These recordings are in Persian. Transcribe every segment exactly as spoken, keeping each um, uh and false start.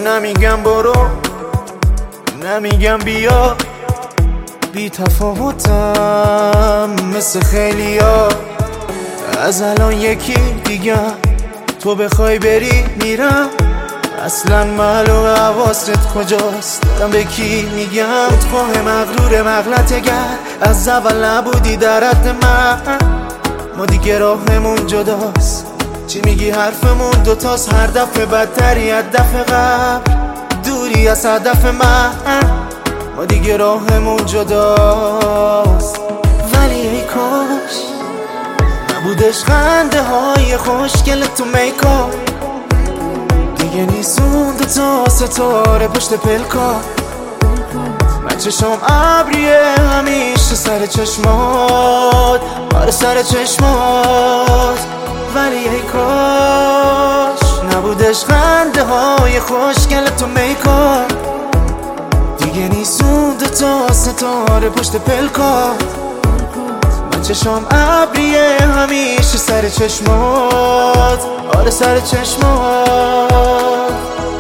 نمیگم برو، نمیگم بیا، بی تفاوتم مثل خیلیا. از الان یکی دیگه تو بخوای بری میرم، اصلا معلوم حواست کجاست، دارم به کی میگم. خودخواه مغرور مغلطه گر، از اول نبودی در حد من. ما دیگه راهمون جداست، چی میگی حرفمون دوتاست، هر دفعه بدتری از دفعه قبل، دوری از هدف من. ما دیگه راهمون جداست، ولی ای کاش نبودش خنده های خوشگل تو میکاپ. دیگه نیستون دوتا ستاره پشت پلکا، من چشم ابریه همیشه سر چشمات، آره سر چشمات. ولی ای کاش نبودش خنده های خوشگل تو میکاپ. دیگه نیستون دوتا ستاره پشت پلکا، من چشم ابریه همیشه سر چشمات، آره سر چشمات.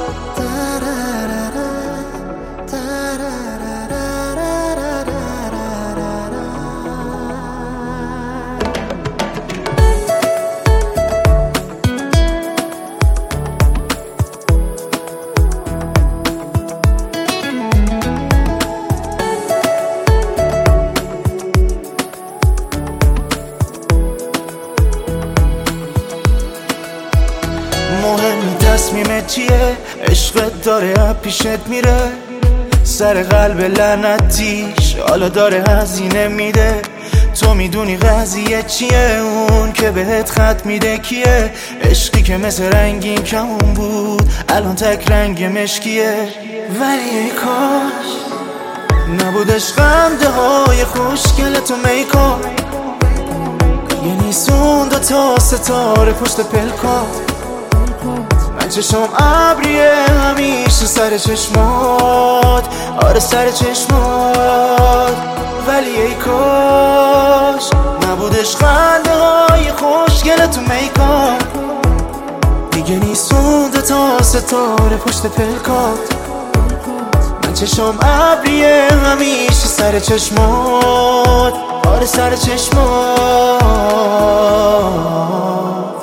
مهم تصمیمت چیه، عشقت داره پیشت میره، سر قلب لعنتیش حالا داره هزینه میده. تو میدونی قضیه چیه، اون که بهت خط میده کیه، عشقی که مثل رنگین کمون بود الان تک رنگ مشکیه. ولی ای کاش نبودش خنده های خوشگل تو میکاپ. یه نیستون دوتا ستاره پشت پلکا، من چشم ابریه همیشه سر چشمات، آره سر چشمات. ولی ای کاش نبودش خنده های خوشگل تو میکاپ. دیگه نیستون دوتا ستاره پشت پلکات، من چشم ابریه همیشه سر چشمات، آره سر چشمات.